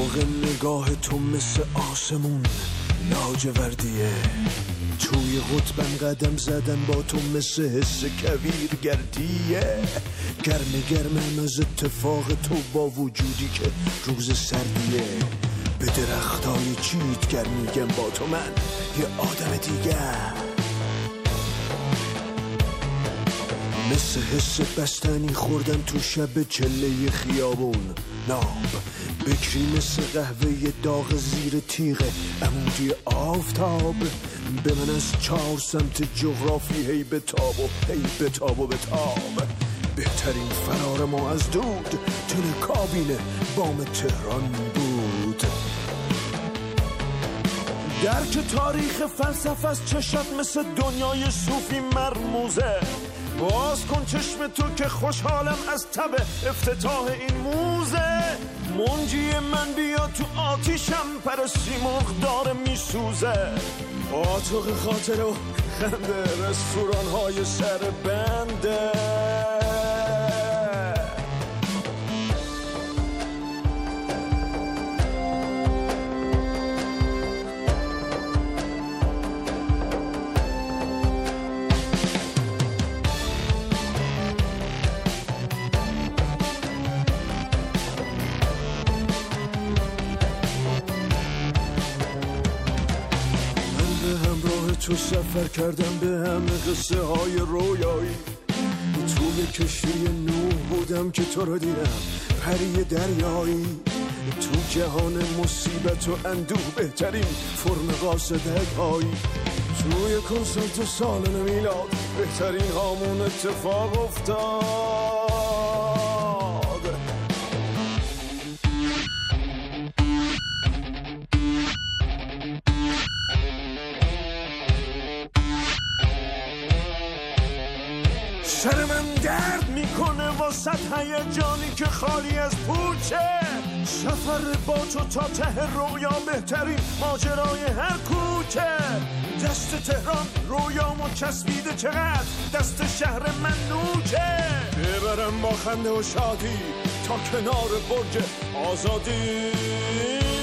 افق نگاه تو مثل آسمون لاجوردیه، توی قطبم قدم زدن با تو مثل حس کویر گردیه، گرم از اتفاق تو با وجودی که روز سردیه، به درختای چیتگر میگم با تو من یه آدم دیگه، مثل حس بستنی خوردن تو شب چله خیابون، ناب بکری مثل قهوه داغ زیر تیغ عمودی آفتاب، به من از 4 سمت جغرافی هی بتاب و هی بتاب و بتاب، بهترین فرار ما از دود تل کابین بام تهران بود، درک تاریخ فلسفه از چشات مثل دنیای صوفی مرموزه، باز کن چشم تو که خوشحالم از تب افتتاح این موزه، منجی من بیا تو آتیشم پر سیمرغ داره میسوزه، آتوق خاطر و خنده رستوران های سر بنده، تو سفر کردم به همه قصه های رویایی، توی کشتی نوح بودم که تو رو دیدم پری دریایی، تو جهان مصیبت و اندوه بهترین فرم قاصدک هایی، توی کنسرت سال میلاد بهترین هامون اتفاق افتاد، سر من درد میکنه واسه هیجانی که خالی از پوچه، سفر با تو تا ته رویا بهترین ماجرای هر کوچه، دست تهران رویامو چسبیده چقدر دست شهر من نوچه، ببرم با خنده و شادی تا کنار برج آزادی.